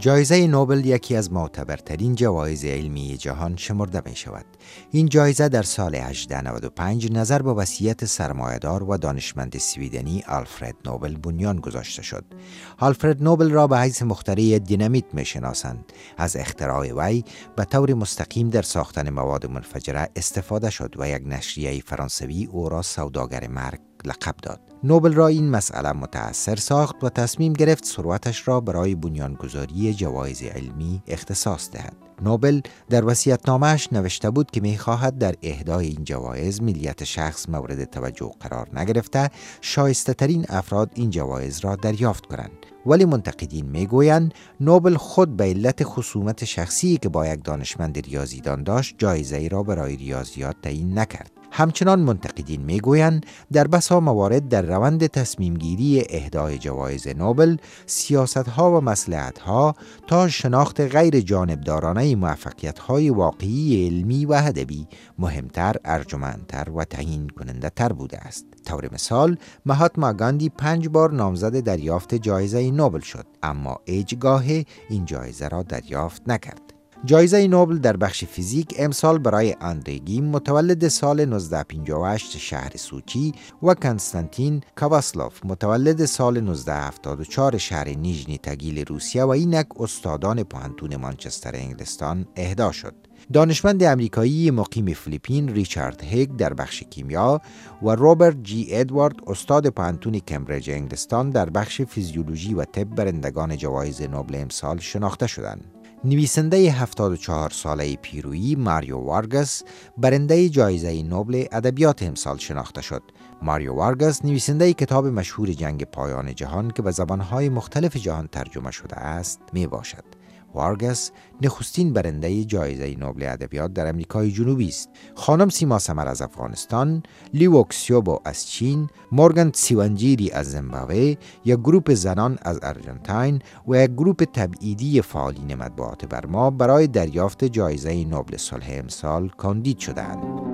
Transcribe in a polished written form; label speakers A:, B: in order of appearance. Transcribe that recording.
A: جایزه نوبل یکی از معتبرترین جوایز علمی جهان شمرده می شود. این جایزه در سال 1895 نظر به وصیت سرمایه‌دار و دانشمند سویدنی آلفرد نوبل بنیان گذاشته شد. آلفرد نوبل را به حیث مخترع دینامیت می شناسند. از اختراع وی به طور مستقیم در ساختن مواد منفجره استفاده شد و یک نشریه فرانسوی او را سوداگر مرگ لقب داد. نوبل را این مسئله متأثر ساخت و تصمیم گرفت ثروتش را برای بنیانگذاری جوایز علمی اختصاص دهد. نوبل در وصیت‌نامه‌اش نوشته بود که می‌خواهد در اهدای این جوایز ملیت شخص مورد توجه قرار نگرفته، شایسته‌ترین افراد این جوایز را دریافت کنند. ولی منتقدین میگویند نوبل خود به علت خصومت شخصی که با یک دانشمند ریاضیدان داشت، جایزه‌ای را برای ریاضیات تعیین نکرد. همچنان منتقدین میگویند در بسا موارد در روند تصمیم گیری اهدای جوایز نوبل سیاست‌ها و مصلحت‌ها تا شناخت غیر جانبدارانه موفقیت‌های واقعی علمی و ادبی مهمتر، ارجمندتر و تعیین کننده تر بوده است. طور مثال مهاتما گاندی 5 بار نامزد دریافت جایزه نوبل شد، اما هیچگاه این جایزه را دریافت نکرد. جایزه نوبل در بخش فیزیک امسال برای آندری گیم متولد سال 1958 شهر سوچی و کنستانتین کواسلوف متولد سال 1974 شهر نیژنی تگیل روسیه و اینک استادان پوهنتون مانچستر انگلستان اهدا شد. دانشمند امریکایی مقیم فیلیپین ریچارد هیگ در بخش کیمیا و روبرت جی ادوارد استاد پوهنتون کمبریج انگلستان در بخش فیزیولوژی و طب برندگان جوایز نوبل امسال شناخته شدند. نویسنده 74 ساله پیرویی ماریو وارگاس برنده جایزه نوبل ادبیات امسال شناخته شد. ماریو وارگاس نویسنده کتاب مشهور جنگ پایان جهان که به زبانهای مختلف جهان ترجمه شده است می باشد. وارگاس نخستین برنده جایزه نوبل ادبیات در امریکای جنوبی است. خانم سیما سمر از افغانستان، لیو کسیوبو از چین، مورگان تسیوانجیری از زیمبابوه، یک گروپ زنان از آرژانتین و یک گروپ تبعیدی فعالین مطبوعات برما برای دریافت جایزه نوبل صلح امسال کاندید شدند.